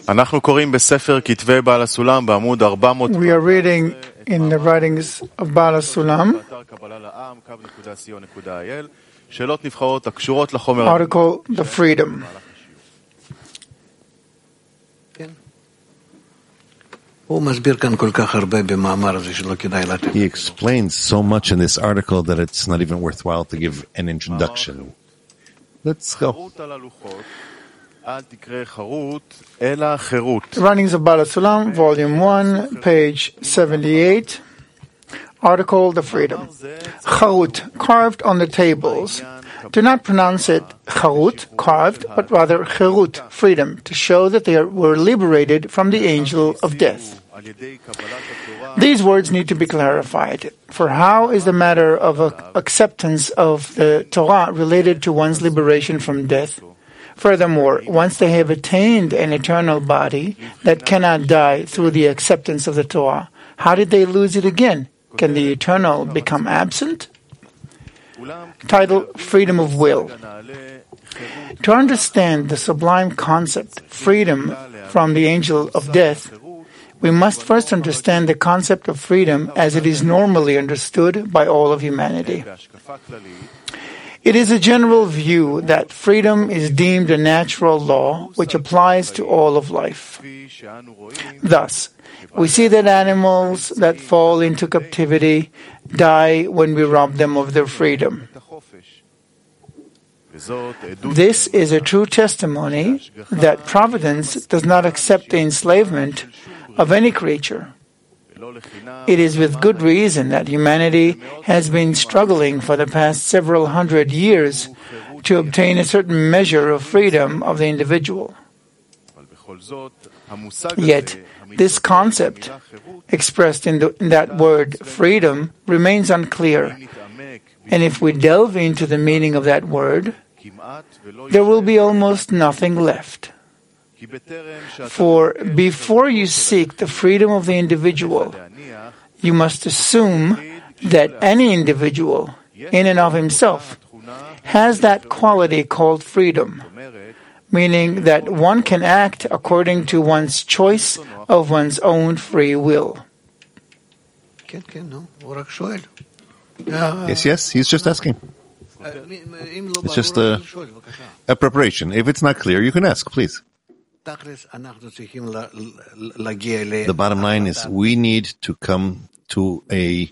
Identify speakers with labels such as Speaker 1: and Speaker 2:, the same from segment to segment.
Speaker 1: אנחנו קוראים בספר כתבי בעל הסולם בעמוד 400.
Speaker 2: We are reading in the writings of Baal HaSulam,
Speaker 1: שאלות נבחרות הקשורות לחומר.
Speaker 2: article The Freedom.
Speaker 3: He explains so much in this article that it's not even worthwhile to give an introduction. Let's go.
Speaker 2: Writings of Baal HaSulam, Volume 1, page 78, article The Freedom. Charut, carved on the tables. Do not pronounce it charut, carved, but rather cherut, freedom, to show that they were liberated from the angel of death. These words need to be clarified, for how is the matter of acceptance of the Torah related to one's liberation from death? Furthermore, once they have attained an eternal body that cannot die through the acceptance of the Torah, how did they lose it again? Can the eternal become absent? Title, Freedom of Will. To understand the sublime concept, freedom from the angel of death, we must first understand the concept of freedom as it is normally understood by all of humanity. It is a general view that freedom is deemed a natural law which applies to all of life. Thus, we see that animals that fall into captivity die when we rob them of their freedom. This is a true testimony that providence does not accept the enslavement of any creature. It is with good reason that humanity has been struggling for the past several hundred years to obtain a certain measure of freedom of the individual. Yet, this concept, expressed in that word freedom, remains unclear. And if we delve into the meaning of that word, there will be almost nothing left. For before you seek the freedom of the individual, you must assume that any individual, in and of himself, has that quality called freedom, meaning that one can act according to one's choice of one's own free will.
Speaker 3: Yes, he's just asking. It's just a preparation. If it's not clear, you can ask, please. The bottom line is we need to come to a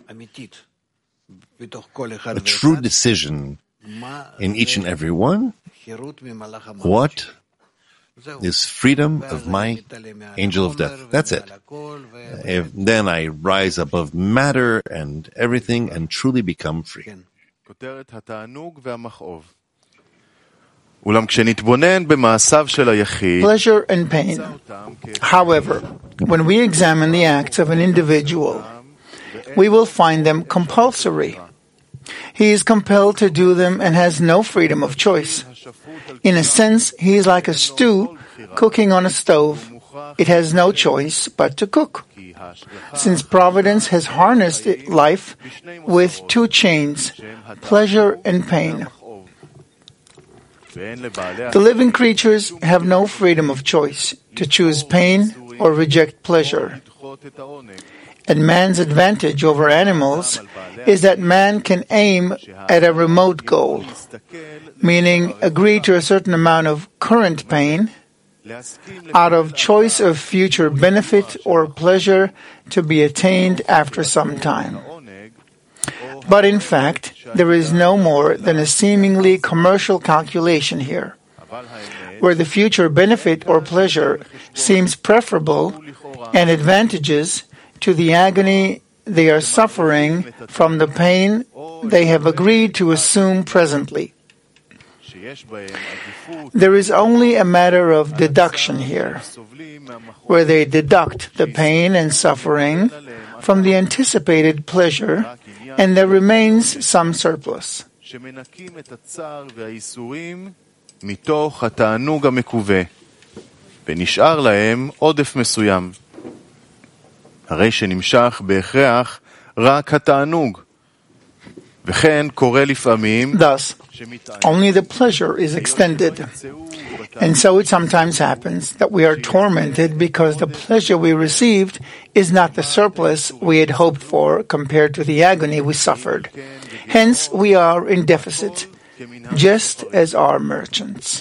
Speaker 3: true decision in each and every one. What is freedom of my angel of death? That's it. Then I rise above matter and everything and truly become free.
Speaker 2: Pleasure and pain. However, when we examine the acts of an individual, we will find them compulsory. He is compelled to do them and has no freedom of choice. In a sense, he is like a stew cooking on a stove. It has no choice but to cook. Since providence has harnessed life with two chains, pleasure and pain. The living creatures have no freedom of choice to choose pain or reject pleasure. And man's advantage over animals is that man can aim at a remote goal, meaning agree to a certain amount of current pain out of choice of future benefit or pleasure to be attained after some time. But in fact, there is no more than a seemingly commercial calculation here, where the future benefit or pleasure seems preferable and advantageous to the agony they are suffering from the pain they have agreed to assume presently. There is only a matter of deduction here, where they deduct the pain and suffering from the anticipated pleasure, and there remains some surplus.
Speaker 1: הרי שנמשך בהכרח רק התענוג. וכן קורה לפעמים
Speaker 2: Thus, only the pleasure is extended. And so it sometimes happens that we are tormented because the pleasure we received is not the surplus we had hoped for compared to the agony we suffered. Hence, we are in deficit, just as are merchants.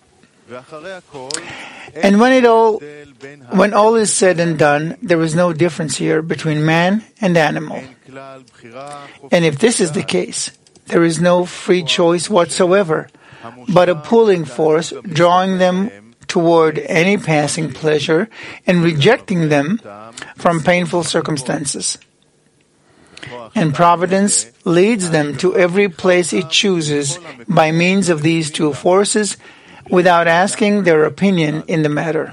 Speaker 2: And when all is said and done, there is no difference here between man and animal. And if this is the case, there is no free choice whatsoever, but a pulling force drawing them toward any passing pleasure and rejecting them from painful circumstances. And providence leads them to every place it chooses by means of these two forces without asking their opinion in the matter.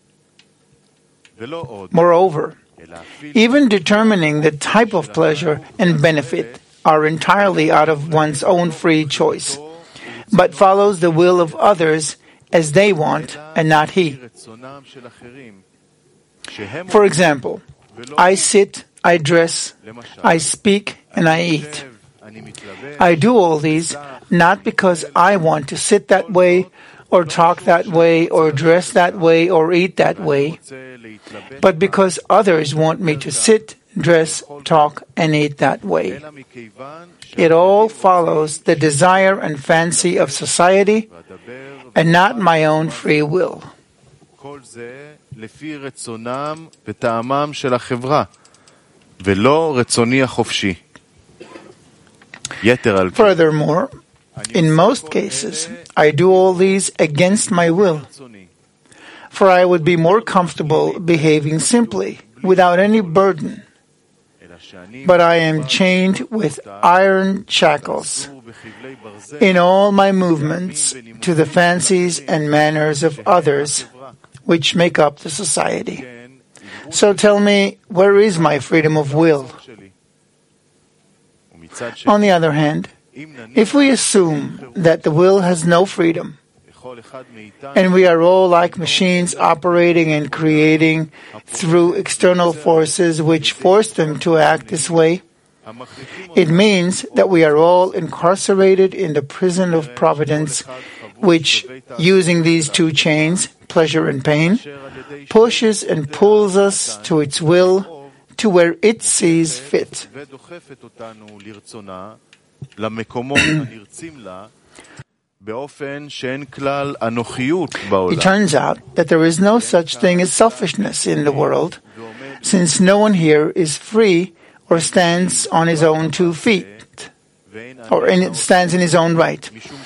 Speaker 2: Moreover, even determining the type of pleasure and benefit are entirely out of one's own free choice, but follows the will of others as they want and not he. For example, I sit, I dress, I speak, and I eat. I do all these not because I want to sit that way, or talk that way, or dress that way, or eat that way, but because others want me to sit, dress, talk, and eat that way. It all follows the desire and fancy of society, and not my own free will. Furthermore, in most cases, I do all these against my will, for I would be more comfortable behaving simply, without any burden. But I am chained with iron shackles in all my movements to the fancies and manners of others, which make up the society. So tell me, where is my freedom of will? On the other hand, if we assume that the will has no freedom, and we are all like machines operating and creating through external forces which force them to act this way, it means that we are all incarcerated in the prison of providence, which, using these two chains, pleasure and pain, pushes and pulls us to its will, to where it sees fit. It turns out that there is no such thing as selfishness in the world, since no one here is free or stands on his own 2 feet, or stands in his own right.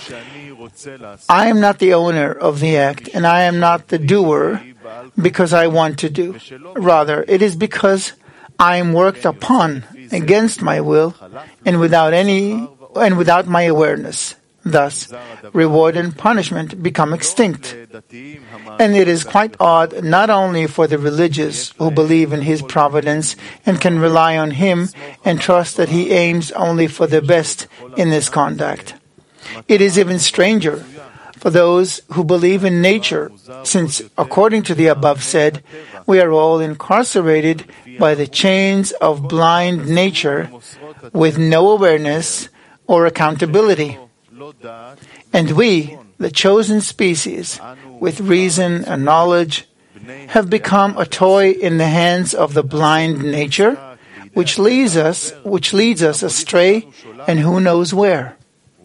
Speaker 2: I am not the owner of the act, and I am not the doer because I want to do. Rather, it is because I am worked upon against my will and without my awareness. Thus, reward and punishment become extinct. And it is quite odd not only for the religious who believe in his providence and can rely on him and trust that he aims only for the best in this conduct. It is even stranger for those who believe in nature, since, according to the above said, we are all incarcerated by the chains of blind nature with no awareness or accountability. And we, the chosen species, with reason and knowledge, have become a toy in the hands of the blind nature, which leads us astray, and who knows where.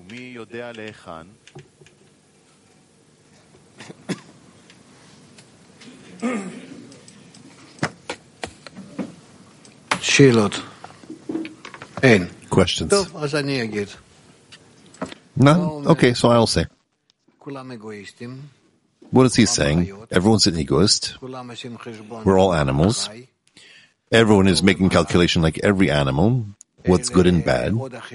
Speaker 3: Questions? None? Okay, so I'll say. What is he saying? Everyone's an egoist. We're all animals. Everyone is making calculation like every animal, what's good and bad.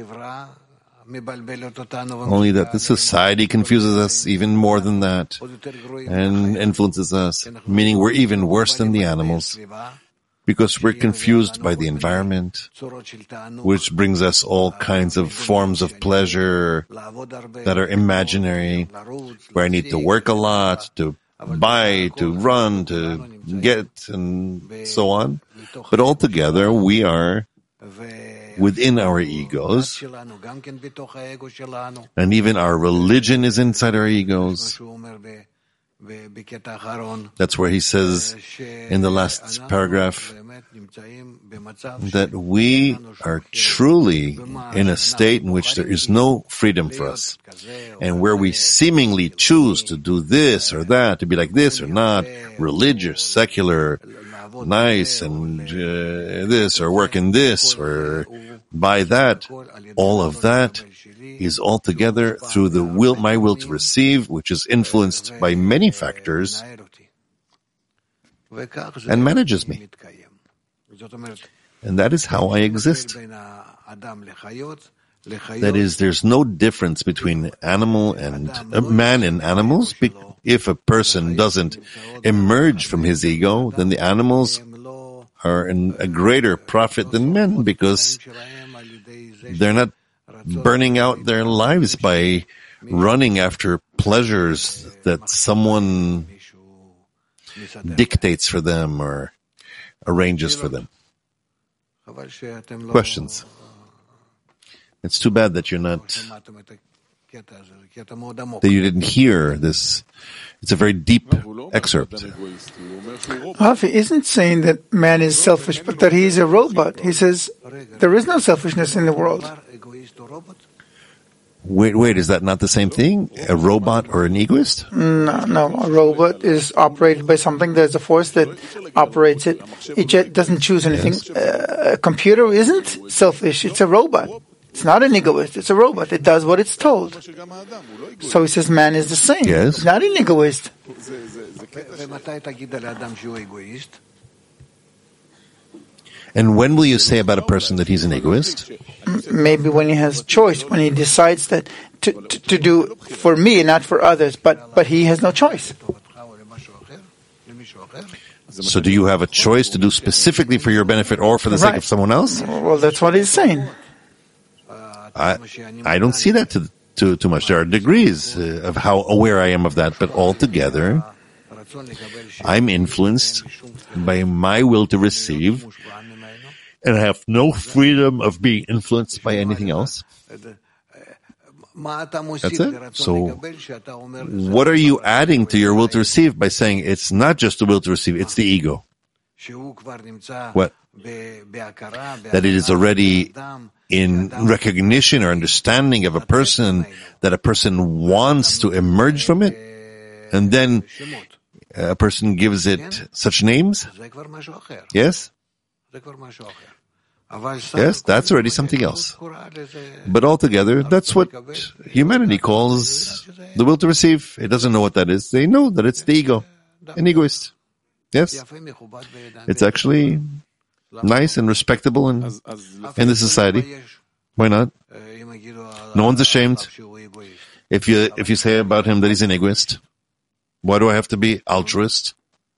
Speaker 3: Only that the society confuses us even more than that and influences us, meaning we're even worse than the animals because we're confused by the environment, which brings us all kinds of forms of pleasure that are imaginary, where I need to work a lot, to buy, to run, to get, and so on. But altogether, we are within our egos, and even our religion is inside our egos. That's where he says in the last paragraph that we are truly in a state in which there is no freedom for us, and where we seemingly choose to do this or that, to be like this or not, religious, secular, nice, and this, or work in this, or buy that. All of that is altogether through the will, my will to receive, which is influenced by many factors and manages me. And that is how I exist. That is, there's no difference between animal and man and animals. If a person doesn't emerge from his ego, then the animals are in a greater profit than men, because they're not burning out their lives by running after pleasures that someone dictates for them or arranges for them. Questions? It's too bad that that you didn't hear this. It's a very deep excerpt.
Speaker 2: Rafi isn't saying that man is selfish, but that he's a robot. He says there is no selfishness in the world.
Speaker 3: Wait, is that not the same thing? A robot or an egoist?
Speaker 2: No. A robot is operated by something. There's a force that operates it. It doesn't choose anything.
Speaker 3: Yes.
Speaker 2: A computer isn't selfish. It's a robot. It's not an egoist. It's a robot. It does what it's told. So he says man is the same.
Speaker 3: Yes.
Speaker 2: Not an egoist.
Speaker 3: And when will you say about a person that he's an egoist?
Speaker 2: Maybe when he has choice, when he decides that to do for me and not for others, but he has no choice.
Speaker 3: So do you have a choice to do specifically for your benefit or for the sake of someone else?
Speaker 2: Well, that's what he's saying.
Speaker 3: I don't see that too much. There are degrees of how aware I am of that, but altogether, I'm influenced by my will to receive, and I have no freedom of being influenced by anything else. That's it. So what are you adding to your will to receive by saying it's not just the will to receive, it's the ego? What? That it is already in recognition or understanding of a person, that a person wants to emerge from it, and then a person gives it such names? Yes? Yes, that's already something else. But altogether, that's what humanity calls the will to receive. It doesn't know what that is. They know that it's the ego, an egoist. Yes? It's actually nice and respectable in the society. Why not? No one's ashamed. If you say about him that he's an egoist, why do I have to be altruist?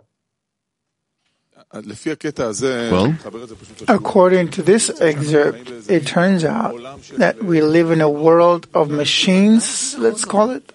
Speaker 3: Well,
Speaker 2: according to this excerpt, it turns out that we live in a world of machines, let's call it.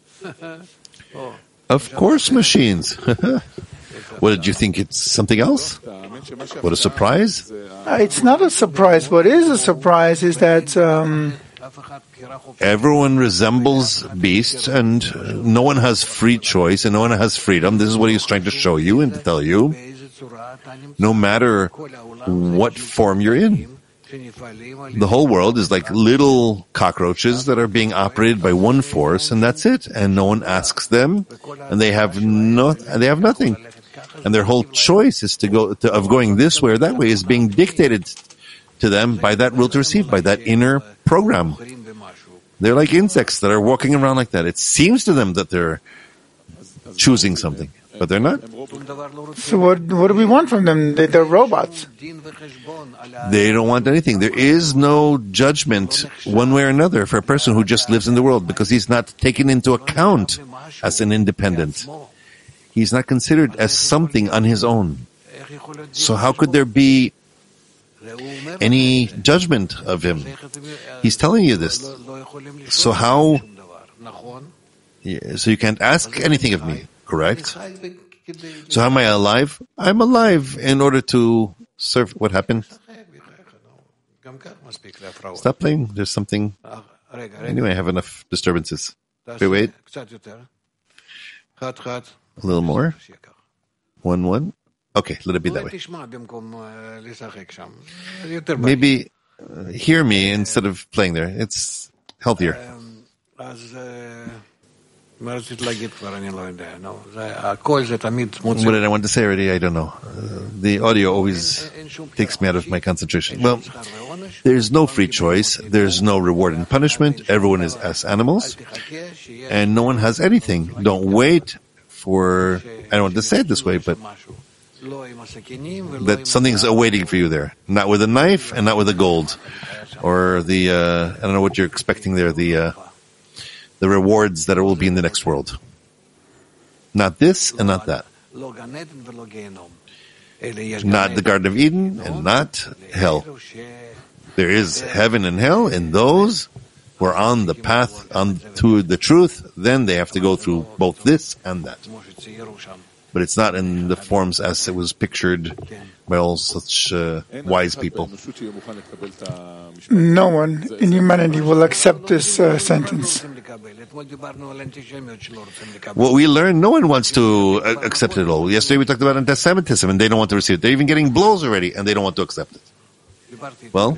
Speaker 3: Of course, machines. What, did you think it's something else? What a surprise.
Speaker 2: It's not a surprise. What is a surprise is that
Speaker 3: everyone resembles beasts, and no one has free choice, and no one has freedom. This is what he's trying to show you and to tell you. No matter what form you're in. The whole world is like little cockroaches that are being operated by one force, and that's it. And no one asks them, and they have nothing. And their whole choice is of going this way or that way is being dictated to them by that will to receive, by that inner program. They're like insects that are walking around like that. It seems to them that they're choosing something, but they're not.
Speaker 2: So what do we want from them? They're robots.
Speaker 3: They don't want anything. There is no judgment one way or another for a person who just lives in the world, because he's not taken into account as an independent. He's not considered as something on his own. So how could there be any judgment of him? He's telling you this. So how? So you can't ask anything of me, correct? So how am I alive? I'm alive in order to serve. What happened? Stop playing. There's something. Anyway, I have enough disturbances. Wait. A little more. 1-1. Okay, let it be that way. Maybe hear me instead of playing there. It's healthier. What did I want to say already? I don't know. The audio always takes me out of my concentration. Well, there's no free choice. There's no reward and punishment. Everyone is as animals. And no one has anything. Don't wait for, I don't want to say it this way, but that something's awaiting for you there. Not with a knife and not with a gold. Or the, I don't know what you're expecting there, the rewards that will be in the next world. Not this and not that. Not the Garden of Eden and not hell. There is heaven and hell, and those who are on the path to the truth, then they have to go through both this and that. But it's not in the forms as it was pictured by all such wise people.
Speaker 2: No one in humanity will accept this sentence.
Speaker 3: What we learned, no one wants to accept it at all. Yesterday we talked about anti-Semitism, and they don't want to receive it. They're even getting blows already, and they don't want to accept it. Well,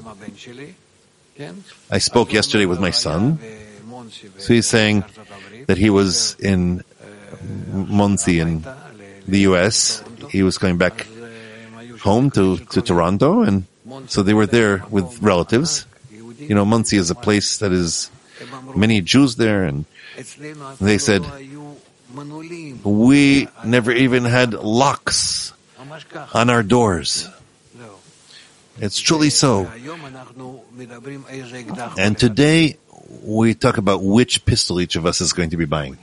Speaker 3: I spoke yesterday with my son. So he's saying that he was in Monsey in the U.S. He was going back home to Toronto, and so they were there with relatives. You know, Monsey is a place that is many Jews there, and they said, we never even had locks on our doors. It's truly so. And today, we talk about which pistol each of us is going to be buying.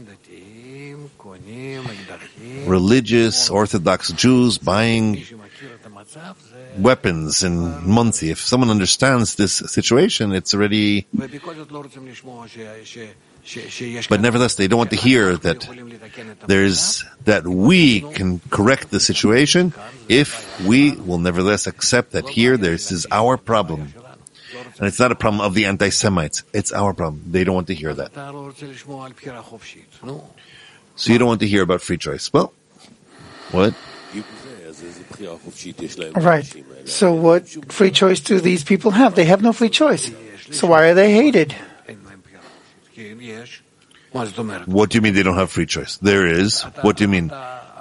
Speaker 3: Religious, Orthodox Jews buying weapons in Monsey. If someone understands this situation, it's already... But nevertheless, they don't want to hear that we can correct the situation if we will nevertheless accept that here this is our problem. And it's not a problem of the anti-Semites. It's our problem. They don't want to hear that. So you don't want to hear about free choice. Well, what?
Speaker 2: Right. So what free choice do these people have? They have no free choice. So why are they hated?
Speaker 3: What do you mean they don't have free choice? There is. What do you mean?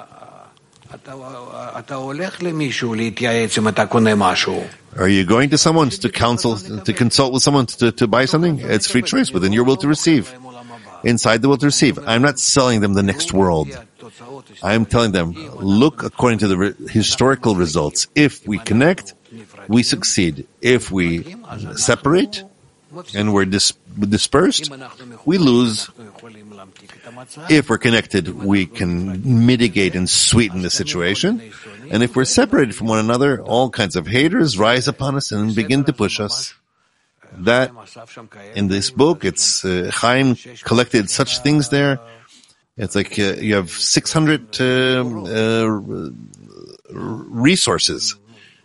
Speaker 3: Are you going to someone to consult with someone to buy something? It's free choice within your will to receive. Inside the will to receive. I'm not selling them the next world. I'm telling them, look according to the historical results. If we connect, we succeed. If we separate and we're dispersed, we lose. If we're connected, we can mitigate and sweeten the situation. And if we're separated from one another, all kinds of haters rise upon us and begin to push us. That, in this book, it's Chaim collected such things there. It's like you have 600 resources.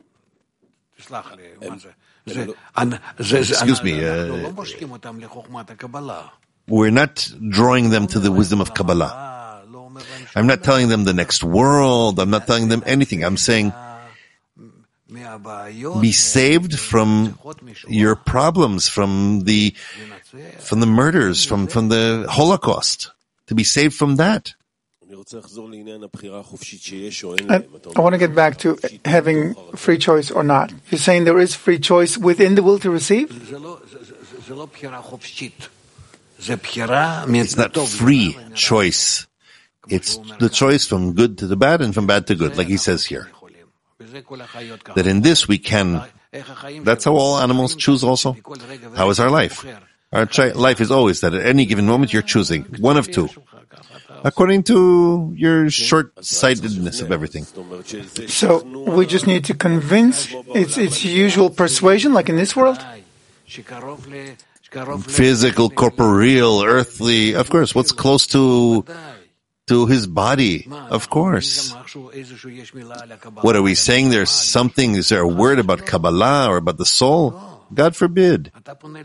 Speaker 3: Excuse me. We're not drawing them to the wisdom of Kabbalah. I'm not telling them the next world. I'm not telling them anything. I'm saying, be saved from your problems, from the murders, from the Holocaust. To be saved from that.
Speaker 2: I want to get back to having free choice or not. You're saying there is free choice within the will to receive?
Speaker 3: It's not free choice. It's the choice from good to the bad and from bad to good, like he says here. That in this we can, that's how all animals choose also. How is our life? Our life is always that at any given moment you're choosing one of two, according to your short-sightedness of everything.
Speaker 2: So we just need to convince, it's usual persuasion, like in this world?
Speaker 3: Physical, corporeal, earthly, of course. What's close to his body? Of course. What are we saying? There's something, is there a word about Kabbalah or about the soul? God forbid.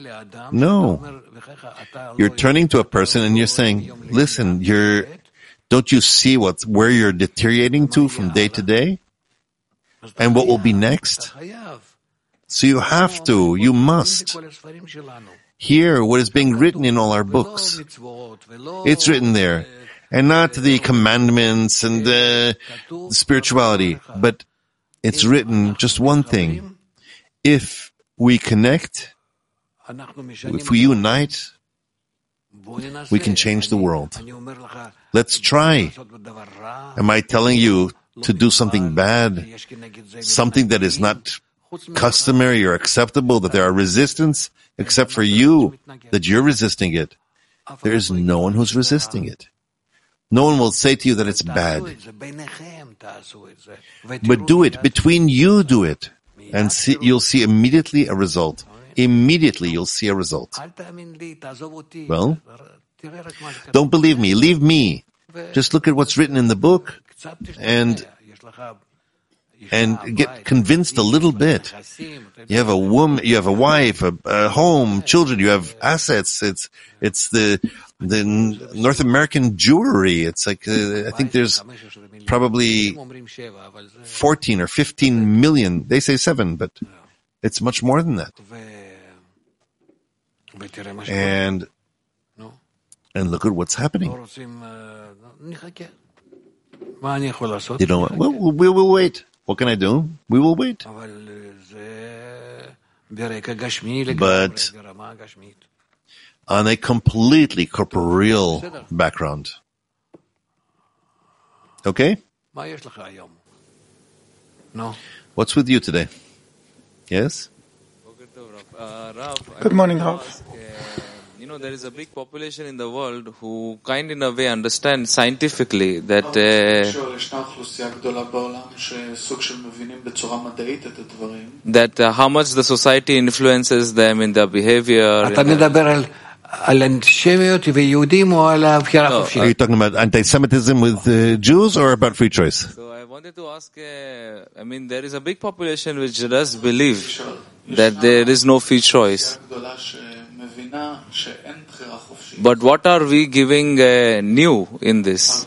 Speaker 3: No. You're turning to a person and you're saying, listen, Don't you see where you're deteriorating to from day to day? And what will be next? So you must hear what is being written in all our books. It's written there. And not the commandments and the spirituality, but it's written just one thing. If we connect, if we unite, we can change the world. Let's try. Am I telling you to do something bad, something that is not customary or acceptable, that there are resistance, except for you, that you're resisting it? There is no one who's resisting it. No one will say to you that it's bad. But do it. Between you, do it. And you'll see immediately a result. Immediately you'll see a result. Well, don't believe me. Leave me. Just look at what's written in the book and get convinced a little bit. You have a woman, you have a wife, a home, children, you have assets. It's the North American Jewry. It's like, I think there's probably 14 or 15 million. They say 7, but it's much more than that. And look at what's happening. You know what? Well, we will wait. What can I do? We will wait. But on a completely corporeal background. Okay? What's with you today? Yes?
Speaker 2: Good morning, Rav.
Speaker 4: There is a big population in the world who kind in a way understand scientifically that how much the society influences them in their behavior.
Speaker 3: Are you talking about anti-Semitism with Jews or about free choice?
Speaker 4: So I wanted to ask, there is a big population which does believe that there is no free choice. But what are we giving new in this?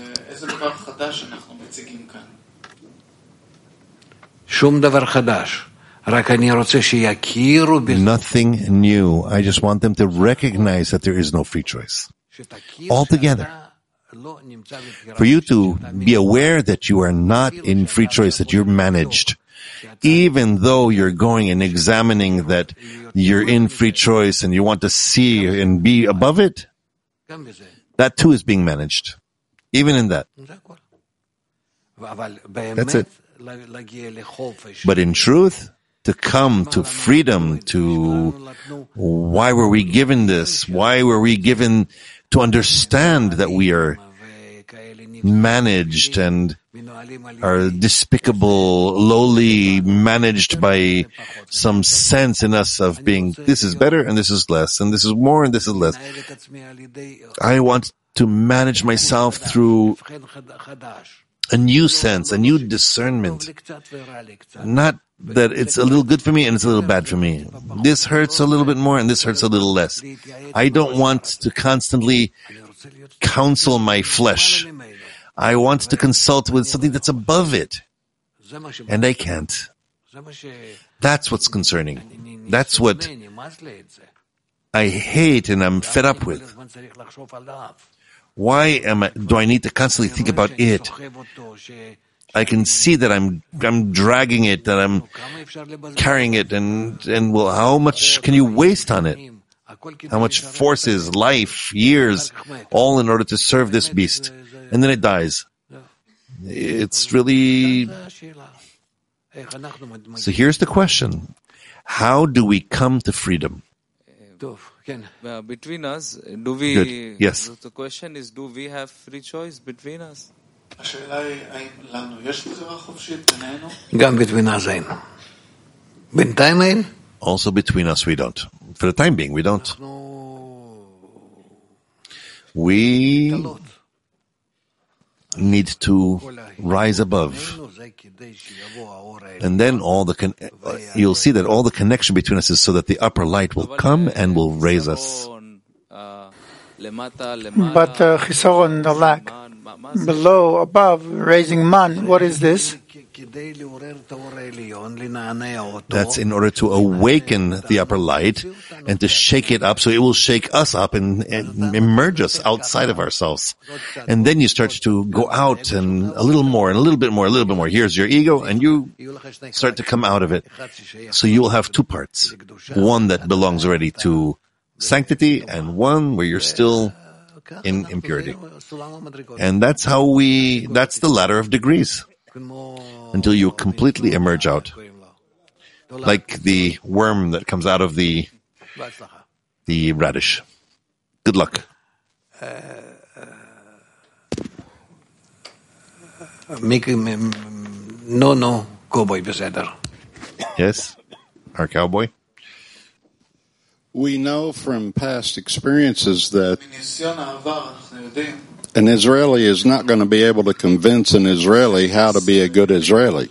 Speaker 3: Nothing new. I just want them to recognize that there is no free choice. Altogether. For you to be aware that you are not in free choice, that you're managed. Even though you're going and examining that you're in free choice and you want to see and be above it, that too is being managed. Even in that. That's it. But in truth, to come to freedom, to why were we given this? Why were we given to understand that we are managed and are despicable, lowly, managed by some sense in us of being, this is better and this is less, and this is more and this is less. I want to manage myself through a new sense, a new discernment. Not that it's a little good for me and it's a little bad for me. This hurts a little bit more and this hurts a little less. I don't want to constantly counsel my flesh. I want to consult with something that's above it. And I can't. That's what's concerning. That's what I hate and I'm fed up with. Why do I need to constantly think about it? I can see that I'm dragging it, that I'm carrying it, and well, how much can you waste on it? How much forces, life, years, all in order to serve this beast. And then it dies. It's really... So here's the question. How do we come to freedom?
Speaker 4: Between us, do we...
Speaker 3: Good. Yes.
Speaker 4: The question is, do we have free choice between us?
Speaker 5: גם between us אין. בינתיים אין.
Speaker 3: Also between us we don't. For the time being we don't. We need to rise above. And then you'll see that all the connection between us is so that the upper light will come and will raise us.
Speaker 2: But chisaron, the lack, below, above, raising man. What is this?
Speaker 3: That's in order to awaken the upper light and to shake it up so it will shake us up and emerge us outside of ourselves. And then you start to go out and a little more and a little bit more, a little bit more. Here's your ego and you start to come out of it. So you will have two parts. One that belongs already to sanctity and one where you're still in impurity. And that's that's the ladder of degrees until you completely emerge out. Like the worm that comes out of the radish. Good luck.
Speaker 5: No, cowboy, בסדר.
Speaker 3: Yes, our cowboy.
Speaker 6: We know from past experiences that an Israeli is not going to be able to convince an Israeli how to be a good Israeli.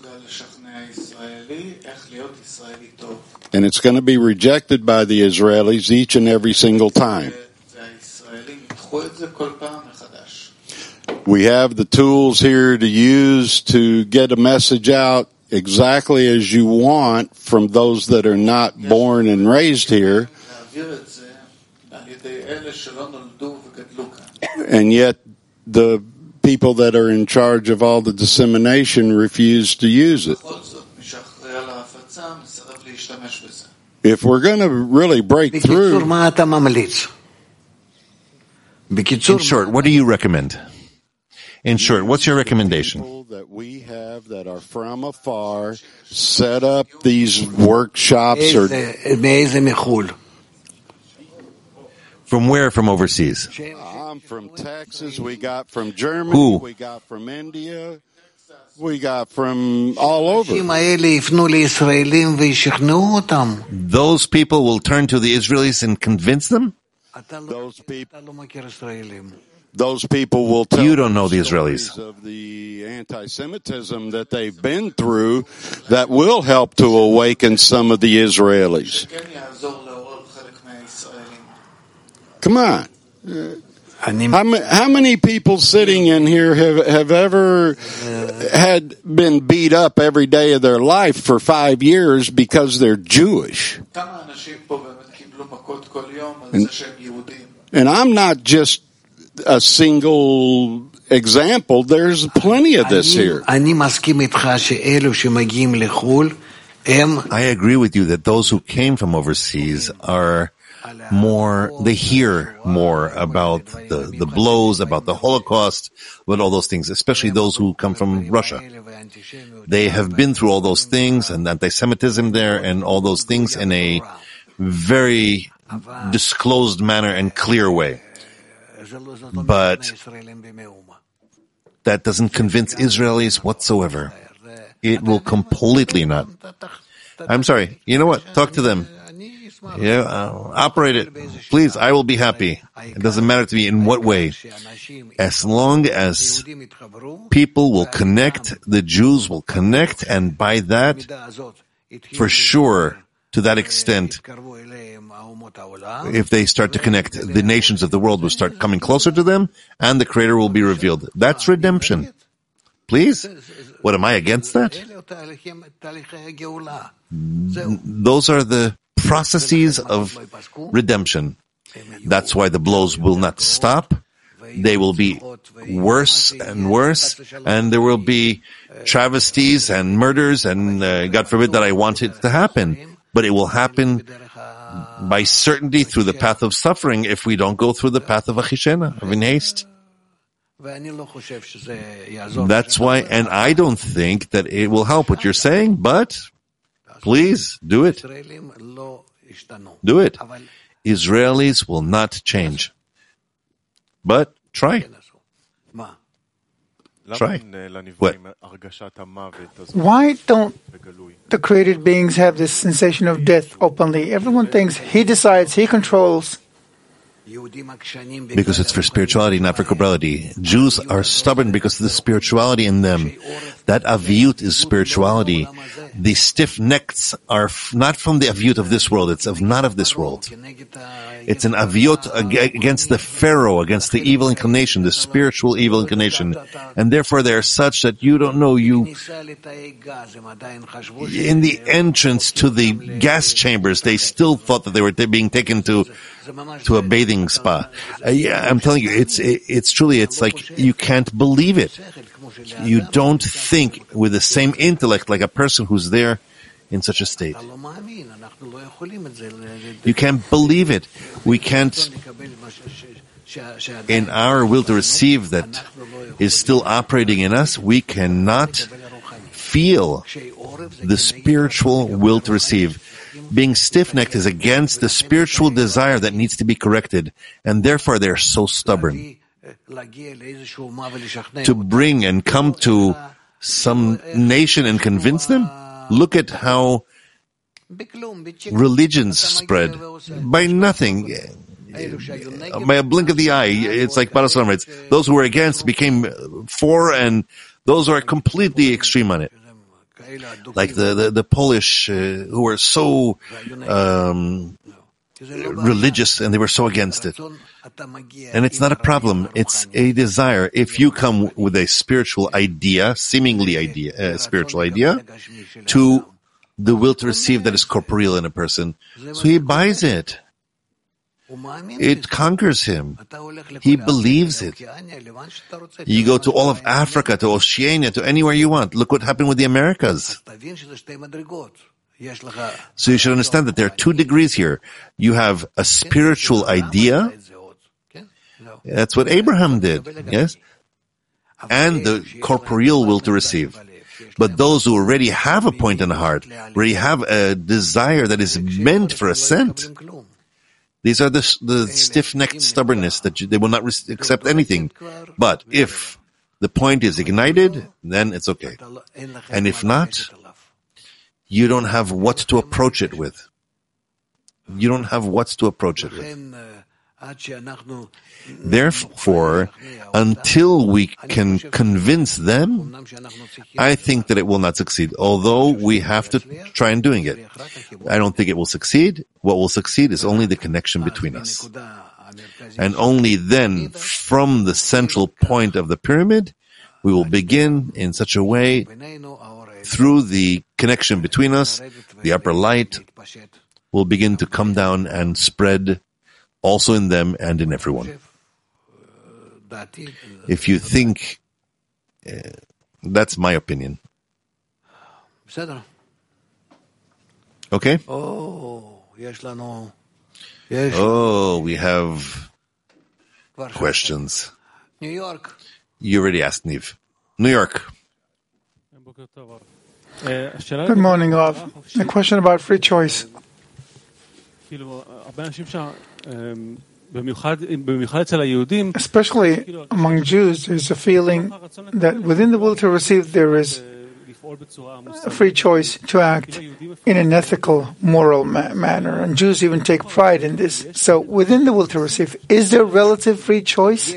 Speaker 6: And it's going to be rejected by the Israelis each and every single time. We have the tools here to use to get a message out exactly as you want from those that are not born and raised here. And yet the people that are in charge of all the dissemination refuse to use it. If we're going to really break through...
Speaker 3: In short, what do you recommend? In short, what's your recommendation?
Speaker 6: That we have that are from afar set up these workshops or
Speaker 3: from where? From overseas?
Speaker 6: I'm from Texas. We got from Germany.
Speaker 3: Who?
Speaker 6: We got from India. We got from all over.
Speaker 3: Those people will turn to the Israelis and convince them?
Speaker 6: Those people will tell
Speaker 3: you don't know the Israelis
Speaker 6: of the anti-Semitism that they've been through that will help to awaken some of the Israelis. Come on. How many people sitting in here have ever had been beat up every day of their life for 5 years because they're Jewish? And I'm not just a single example. There's plenty of this here.
Speaker 3: I agree with you that those who came from overseas are more, they hear more about the blows, about the Holocaust, about all those things, especially those who come from Russia. They have been through all those things and anti-Semitism there and all those things in a very disclosed manner and clear way. But that doesn't convince Israelis whatsoever. It will completely not. I'm sorry. You know what? Talk to them. Yeah, operate it. Please, I will be happy. It doesn't matter to me in what way. As long as people will connect, the Jews will connect, and by that, for sure, to that extent, if they start to connect, the nations of the world will start coming closer to them, and the Creator will be revealed. That's redemption. Please? What, am I against that? Those are the processes of redemption. That's why the blows will not stop. They will be worse and worse, and there will be travesties and murders, and God forbid that I want it to happen. But it will happen by certainty through the path of suffering if we don't go through the path of Achishena, of in haste. That's why, and I don't think that it will help what you're saying, but please do it. Do it. Israelis will not change. But try. Try. What?
Speaker 2: Why don't the created beings have this sensation of death openly? Everyone thinks he decides, he controls.
Speaker 3: Because it's for spirituality, not for corporality. Jews are stubborn because of the spirituality in them. That aviyut is spirituality. The stiff necks are not from the aviot of this world. It's not of this world. It's an aviot against the pharaoh, against the evil inclination, the spiritual evil inclination. And therefore they are such that you don't know, in the entrance to the gas chambers, they still thought that they were being taken to a bathing spa. I'm telling you, it's truly, it's like you can't believe it. You don't think with the same intellect like a person who's there in such a state. You can't believe it. We can't, in our will to receive that is still operating in us, we cannot feel the spiritual will to receive. Being stiff-necked is against the spiritual desire that needs to be corrected, and therefore they're so stubborn. To bring and come to some nation and convince them? Look at how religions spread. By nothing. By a blink of the eye. It's like Baal HaSulam writes, those who were against became for, and those who are completely extreme on it. Like the Polish who were so religious and they were so against it. And it's not a problem. It's a desire. If you come with a spiritual idea, spiritual idea, to the will to receive that is corporeal in a person, so he buys it. It conquers him. He believes it. You go to all of Africa, to Oceania, to anywhere you want. Look what happened with the Americas. So you should understand that there are 2 degrees here. You have a spiritual idea. That's what Abraham did, yes? And the corporeal will to receive. But those who already have a point in the heart, already have a desire that is meant for ascent, these are the stiff-necked stubbornness that they will not accept anything. But if the point is ignited, then it's okay. And if not, you don't have what to approach it with. You don't have what to approach it with. Therefore, until we can convince them, I think that it will not succeed. Although we have to try and doing it. I don't think it will succeed. What will succeed is only the connection between us. And only then, from the central point of the pyramid, we will begin in such a way, through the connection between us, the upper light will begin to come down and spread also in them and in everyone. If you think, that's my opinion. Okay? We have questions.
Speaker 5: New York.
Speaker 3: You already asked, Niv. New York.
Speaker 2: Good morning, Rav. A question about free choice. Especially among Jews, there's a feeling that within the will to receive there is a free choice to act in an ethical, moral manner. And Jews even take pride in this. So within the will to receive, is there relative free choice?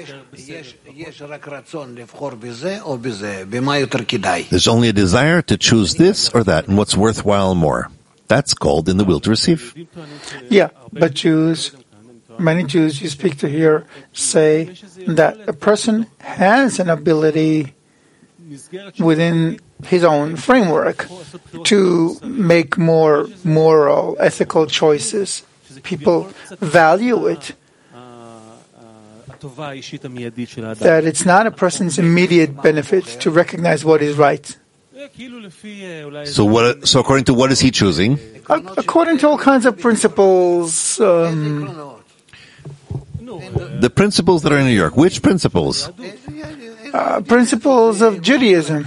Speaker 3: There's only a desire to choose this or that, and what's worthwhile more. That's called in the will to receive.
Speaker 2: Yeah, but many Jews you speak to here say that a person has an ability within his own framework to make more moral, ethical choices. People value it. That it's not a person's immediate benefit to recognize what is right.
Speaker 3: So according to what is he choosing?
Speaker 2: According to all kinds of principles.
Speaker 3: The principles that are in New York. Which principles?
Speaker 2: Principles of Judaism.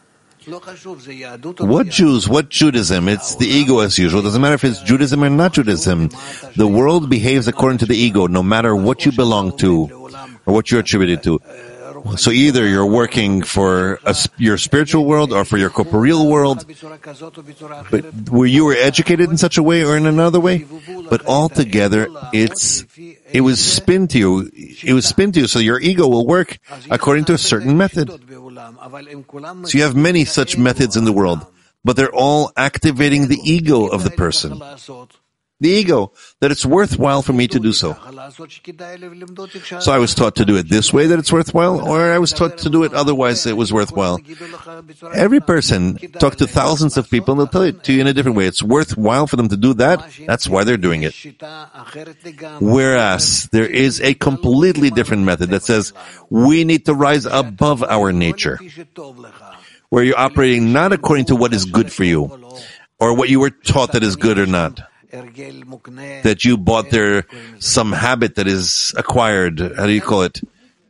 Speaker 3: What Jews? What Judaism? It's the ego as usual. It doesn't matter if it's Judaism or not Judaism. The world behaves according to the ego, no matter what you belong to or what you're attributed to. So either you're working for your spiritual world or for your corporeal world, but where you were educated in such a way or in another way, but altogether it was spin to you. It was spin to you, so your ego will work according to a certain method. So you have many such methods in the world, but they're all activating the ego of the person. The ego, that it's worthwhile for me to do so. So I was taught to do it this way, that it's worthwhile, or I was taught to do it otherwise, it was worthwhile. Every person, talk to thousands of people, and they'll tell it to you in a different way. It's worthwhile for them to do that, that's why they're doing it. Whereas, there is a completely different method that says, we need to rise above our nature, where you're operating not according to what is good for you, or what you were taught that is good or not. That you bought there some habit that is acquired, how do you call it?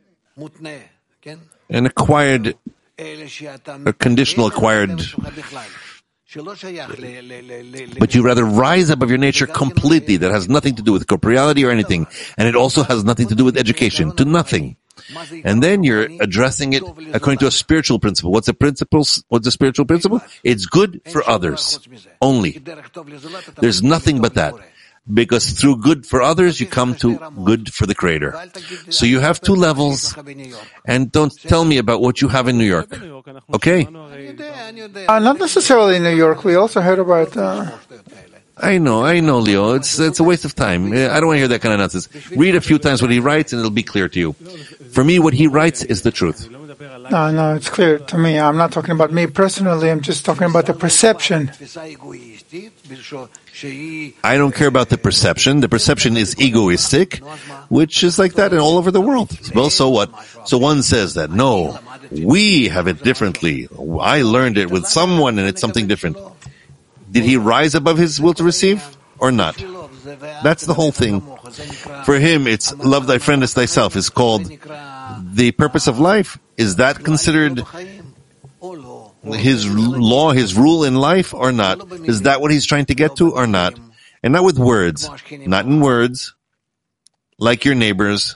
Speaker 3: An acquired, a conditional acquired. But you rather rise above your nature completely. That has nothing to do with corporeality or anything. And it also has nothing to do with education, to nothing. And then you're addressing it according to a spiritual principle. What's a principle? What's a spiritual principle? It's good for others. Only. There's nothing but that. Because through good for others, you come to good for the Creator. So you have two levels, and don't tell me about what you have in New York. Okay?
Speaker 2: Not necessarily in New York. We also heard about...
Speaker 3: I know, Leo. It's a waste of time. I don't want to hear that kind of nonsense. Read a few times what he writes, and it'll be clear to you. For me, what he writes is the truth.
Speaker 2: No, it's clear to me. I'm not talking about me personally. I'm just talking about the perception.
Speaker 3: I don't care about the perception. The perception is egoistic, which is like that all over the world. Well, so what? So one says that, no, we have it differently. I learned it with someone, and it's something different. Did he rise above his will to receive or not? That's the whole thing. For him, it's love thy friend as thyself is called the purpose of life. Is that considered his law, his rule in life or not? Is that what he's trying to get to or not? And not with words. Not in words. Like your neighbors.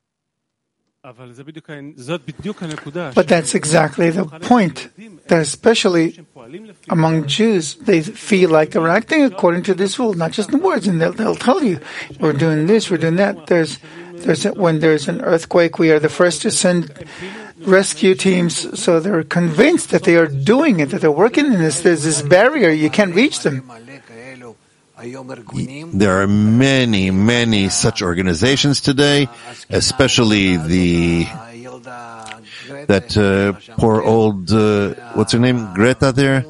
Speaker 2: But that's exactly the point. That especially among Jews, they feel like they're acting according to this rule, not just in words, and they'll tell you, we're doing this, we're doing that. When there's an earthquake, we are the first to send rescue teams, so they're convinced that they are doing it, that they're working in this. There's this barrier, you can't reach them.
Speaker 3: There are many, many such organizations today, especially that poor old, what's her name, Greta there?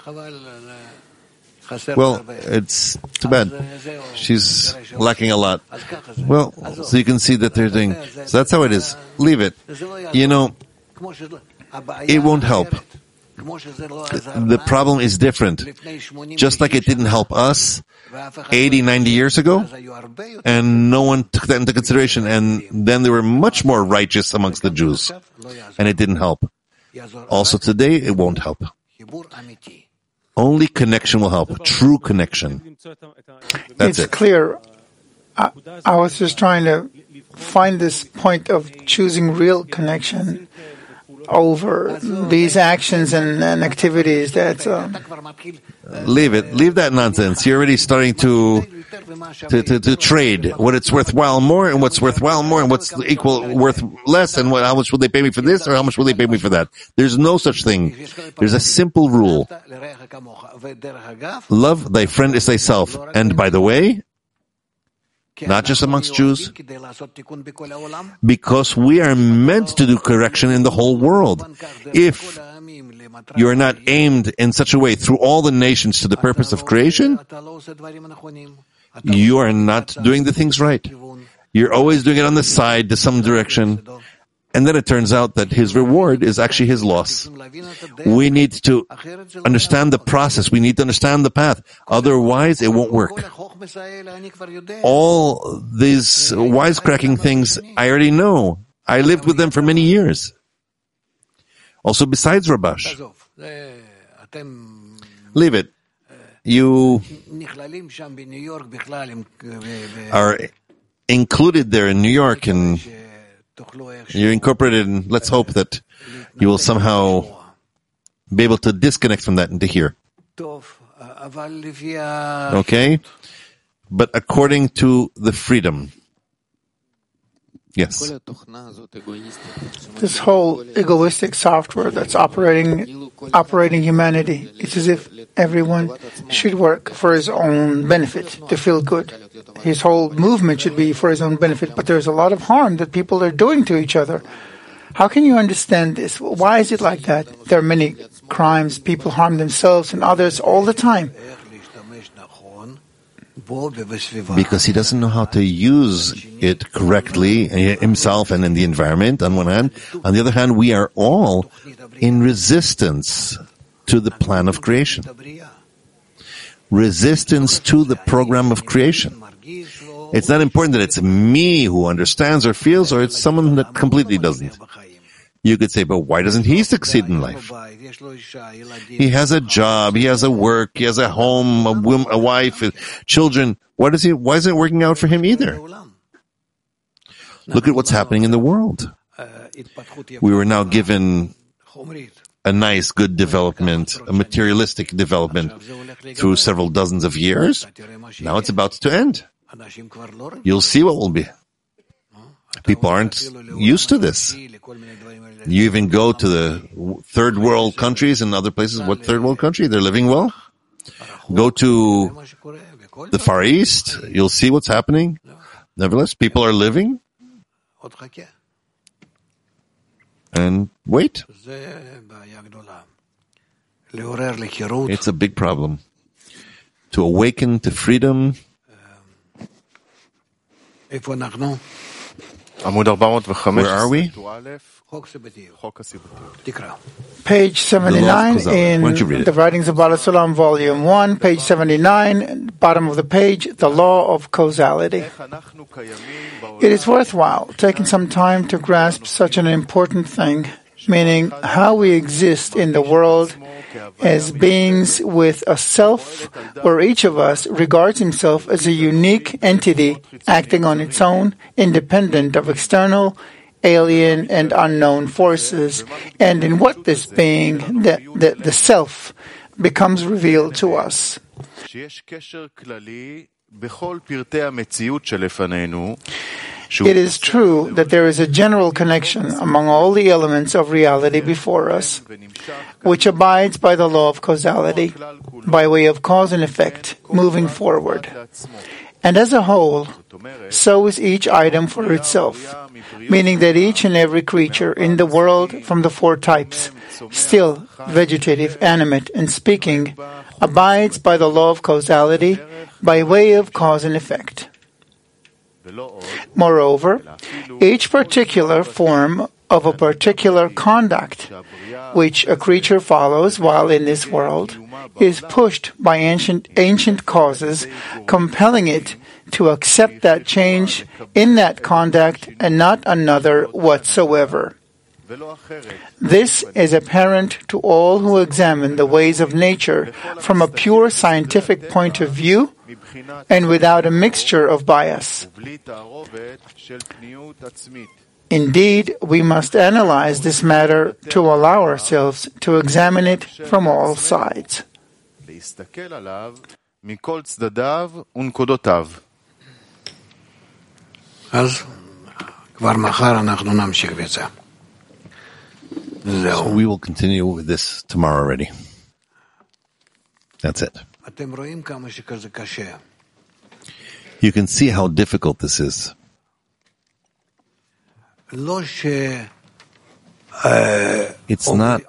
Speaker 3: Well, it's too bad. She's lacking a lot. Well, so you can see that they're doing, so that's how it is. Leave it. You know, it won't help. The problem is different. Just like it didn't help us 80, 90 years ago, and no one took that into consideration, and then they were much more righteous amongst the Jews, and it didn't help. Also today, it won't help. Only connection will help. True connection. That's
Speaker 2: it's clear. I was just trying to find this point of choosing real connection over these actions and activities. That's
Speaker 3: leave it. Leave that nonsense. You're already starting to trade what it's worthwhile more and what's worthwhile more and what's equal worth less and how much will they pay me for this or how much will they pay me for that. There's no such thing. There's a simple rule. Love thy friend as thyself. And by the way, not just amongst Jews, because we are meant to do correction in the whole world. If you are not aimed in such a way through all the nations to the purpose of creation, you are not doing the things right. You're always doing it on the side to some direction. And then it turns out that his reward is actually his loss. We need to understand the process. We need to understand the path. Otherwise, it won't work. All these wisecracking things, I already know. I lived with them for many years. Also, besides Rabash. Leave it. You are included there in New York, and you're incorporated, and let's hope that you will somehow be able to disconnect from that and to hear. Okay? But according to the freedom, Yes.
Speaker 2: This whole egoistic software that's operating humanity, it's as if everyone should work for his own benefit, to feel good. His whole movement should be for his own benefit, but there's a lot of harm that people are doing to each other. How can you understand this? Why is it like that? There are many crimes. People harm themselves and others all the time.
Speaker 3: Because he doesn't know how to use it correctly, himself and in the environment, on one hand. On the other hand, we are all in resistance to the plan of creation. Resistance to the program of creation. It's not important that it's me who understands or feels, or it's someone that completely doesn't. You could say, but why doesn't he succeed in life? He has a job, he has a work, he has a home, a wife, children. Why isn't it working out for him either? Look at what's happening in the world. We were now given a nice, good development, a materialistic development through several dozens of years. Now it's about to end. You'll see what will be. People aren't used to this. You even go to the third world countries and other places. What third world country? They're living well. Go to the Far East. You'll see what's happening. Nevertheless, people are living. And wait. It's a big problem. To awaken to freedom. Where are we?
Speaker 2: Page 79 in the Writings of Baal HaSulam, Volume 1, page 79, bottom of the page, the law of causality. It is worthwhile taking some time to grasp such an important thing, meaning how we exist in the world as beings with a self, where each of us regards himself as a unique entity acting on its own, independent of external, alien, and unknown forces, and in what this being, the self, becomes revealed to us. It is true that there is a general connection among all the elements of reality before us, which abides by the law of causality, by way of cause and effect, moving forward. And as a whole, so is each item for itself, meaning that each and every creature in the world from the four types, still, vegetative, animate, and speaking, abides by the law of causality, by way of cause and effect. Moreover, each particular form of a particular conduct which a creature follows while in this world is pushed by ancient causes, compelling it to accept that change in that conduct and not another whatsoever. This is apparent to all who examine the ways of nature from a pure scientific point of view and without a mixture of bias. Indeed, we must analyze this matter to allow ourselves to examine it from all sides.
Speaker 3: So we will continue with this tomorrow already. That's it. You can see how difficult this is. It's not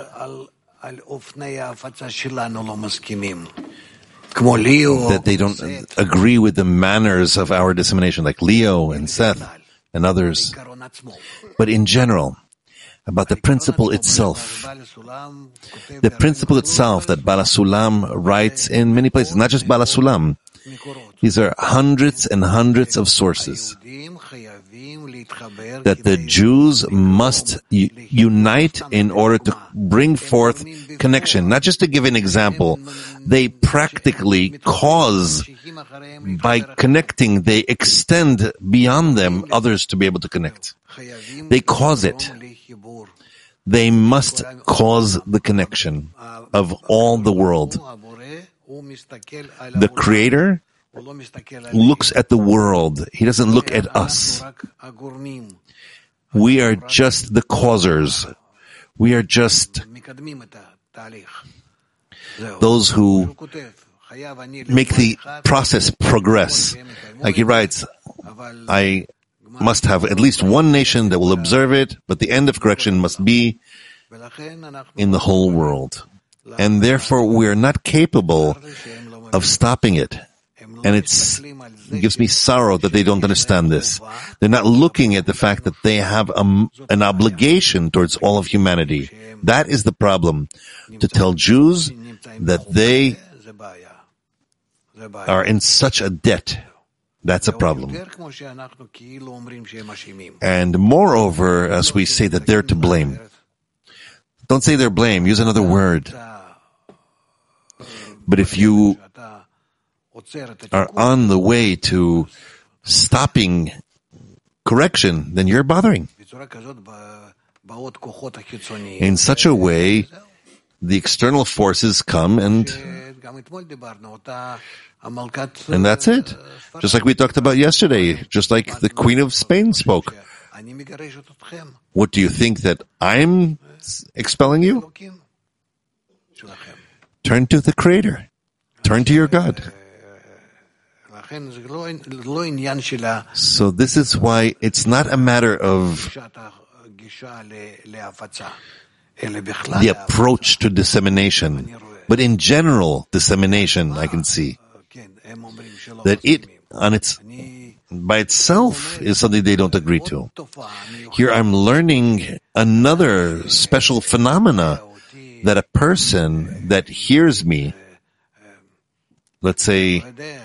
Speaker 3: that they don't agree with the manners of our dissemination, like Leo and Seth and others, but in general, about the principle itself. The principle itself that Baal HaSulam writes in many places, not just Baal HaSulam. These are hundreds and hundreds of sources that the Jews must unite in order to bring forth connection. Not just to give an example, they practically cause, by connecting, they extend beyond them others to be able to connect. They cause it. They must cause the connection of all the world. The Creator looks at the world. He doesn't look at us. We are just the causers. We are just those who make the process progress. Like he writes, I must have at least one nation that will observe it, but the end of correction must be in the whole world. And therefore we are not capable of stopping it. And it gives me sorrow that they don't understand this. They're not looking at the fact that they have an obligation towards all of humanity. That is the problem. To tell Jews that they are in such a debt. That's a problem. And moreover, as we say that they're to blame. Don't say they're blame, use another word. But if you are on the way to stopping correction, then you're bothering. In such a way, the external forces come and that's it. Just like we talked about yesterday, just like the Queen of Spain spoke. What do you think, that I'm expelling you? Turn to the Creator. Turn to your God. So this is why it's not a matter of the approach to dissemination, but in general dissemination. I can see that it by itself is something they don't agree to. Here I'm learning another special phenomena, that a person that hears me, let's say,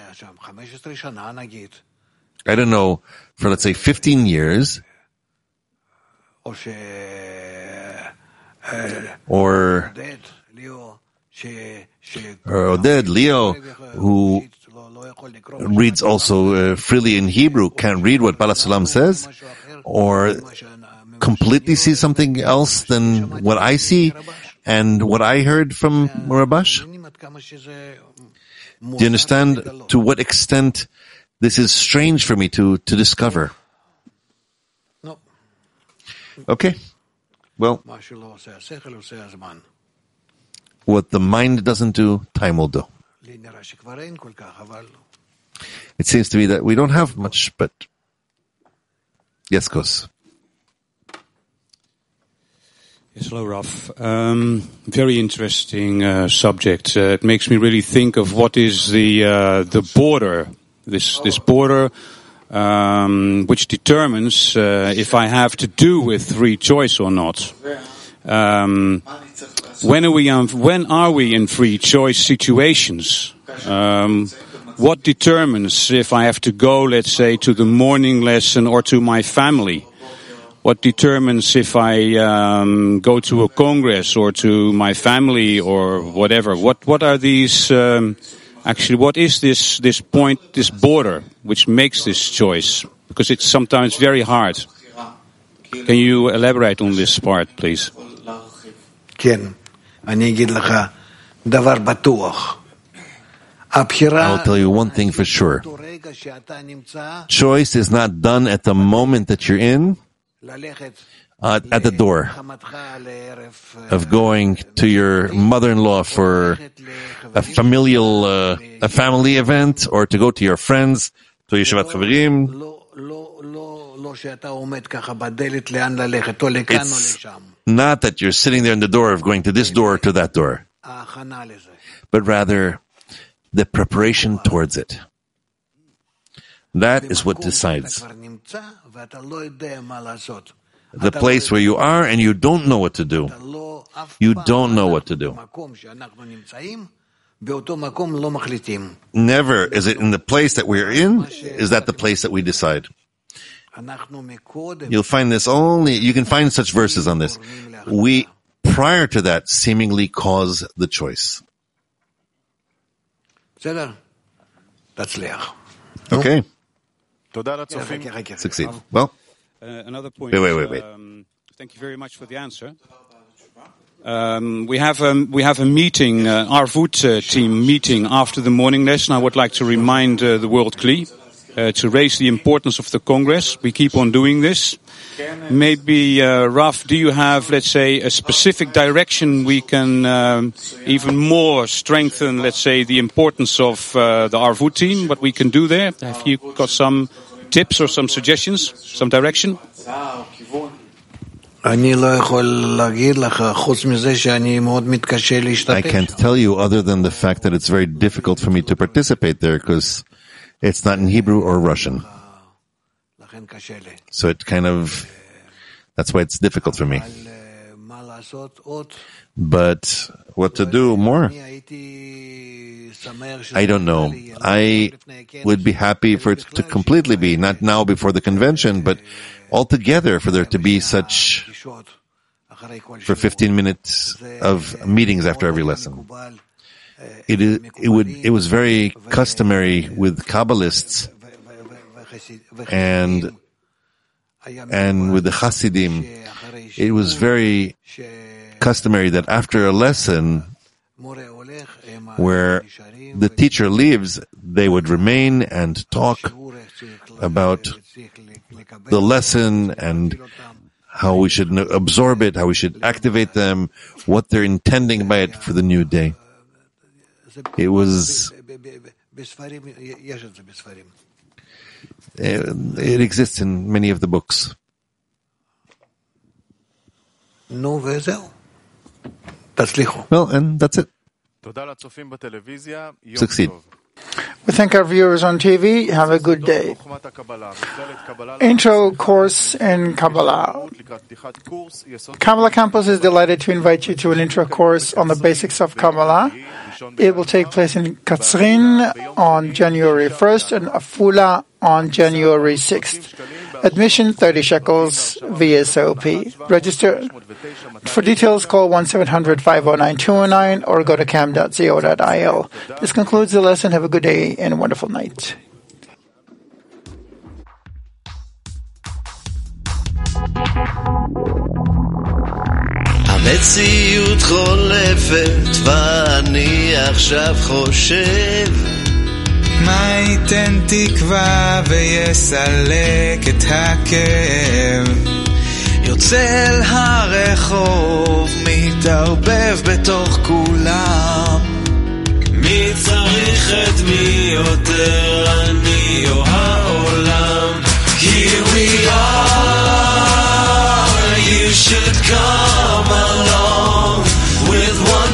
Speaker 3: I don't know, for let's say 15 years, or Oded, Leo, who reads also freely in Hebrew, can't read what Baal HaSulam says, or completely sees something else than what I see and what I heard from Rabash. Do you understand to what extent this is strange for me to discover?
Speaker 5: No.
Speaker 3: Okay. Well, what the mind doesn't do, time will do. It seems to me that we don't have much, but yes, Kos.
Speaker 7: Yes, hello, Raf. Very interesting subject. It makes me really think of what is the border, this border which determines if I have to do with free choice or not. When are we in free choice situations? What determines if I have to go, let's say, to the morning lesson or to my family? What determines if I go to a congress or to my family or whatever? What are these? Actually, what is this point, this border, which makes this choice? Because it's sometimes very hard. Can you elaborate on this part, please?
Speaker 5: כן, אני אגיד לך דבר בטוח.
Speaker 3: I'll tell you one thing for sure. Choice is not done at the moment that you're in, at the door, of going to your mother-in-law for a family event, or to go to your friends, to Yeshivat Chaverim. It's not that you're sitting there in the door of going to this door or to that door, but rather the preparation towards it. That is what decides. The place where you are and you don't know what to do. You don't know what to do. Never is it in the place that we're in, is that the place that we decide. You'll find this you can find such verses on this. We, prior to that, seemingly cause the choice. Okay. Succeed. Well,
Speaker 7: another point.
Speaker 3: wait.
Speaker 7: Thank you very much for the answer. We have a meeting, Arvut team meeting after the morning lesson. I would like to remind the World Kli to raise the importance of the Congress. We keep on doing this. Maybe, Rav, do you have, let's say, a specific direction we can even more strengthen, let's say, the importance of the Arvut team, what we can do there? Have you got some tips or some suggestions, some direction?
Speaker 3: I can't tell you other than the fact that it's very difficult for me to participate there because it's not in Hebrew or Russian. So it that's why it's difficult for me. But what to do more? I don't know. I would be happy for it to completely be, not now before the convention, but altogether for there to be such, for 15 minutes of meetings after every lesson. It was very customary with Kabbalists and with the Hasidim. It was very customary that after a lesson where the teacher leaves, they would remain and talk about the lesson and how we should absorb it, how we should activate them, what they're intending by it for the new day. It exists in many of the books. Well, and that's it. Succeed.
Speaker 2: We thank our viewers on TV. Have a good day. Intro course in Kabbalah. Kabbalah Campus is delighted to invite you to an intro course on the basics of Kabbalah. It will take place in Katzrin on January 1st and Afula on January 6th. Admission 30 shekels VSOP. Register. For details, call 1-700-509-209 or go to cam.co.il. This concludes the lesson. Have a good day and a wonderful night.
Speaker 8: המציאות חולפת ואני עכשיו חושב מה ייתן תקווה ויסלק את הכאב יוצא אל הרחוב מתערבב בתוך כולם מי צריך את מי יותר אני או העולם Here we are You should come along with one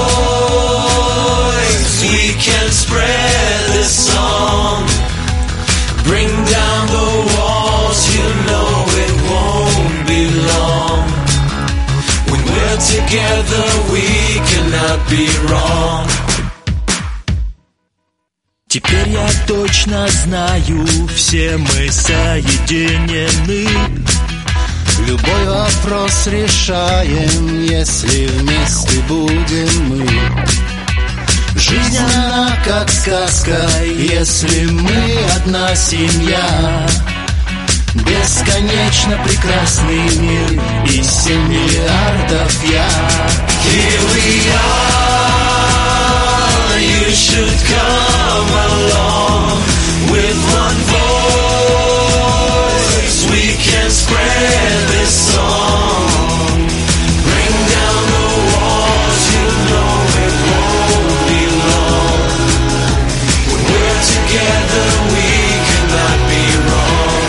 Speaker 8: voice we can spread this song bring down the walls you know it won't be long when we're together we cannot be wrong Теперь я точно знаю все мы соединены Любой вопрос решаем, если вместе будем мы. Жизнь она как сказка, если мы одна семья. Бесконечно прекрасный мир и 7 миллиардов я. Here we are, you should come along with one voice. We can spread this song. Bring down the walls, you know it won't be long. When we're together, we cannot be wrong.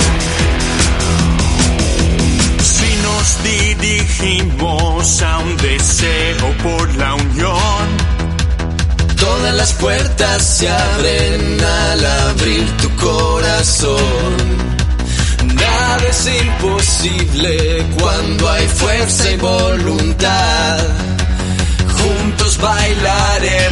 Speaker 8: Si nos dirigimos a un deseo por la unión, todas las puertas se abren al abrir tu corazón. Nada es imposible cuando hay fuerza y voluntad. Juntos bailaremos.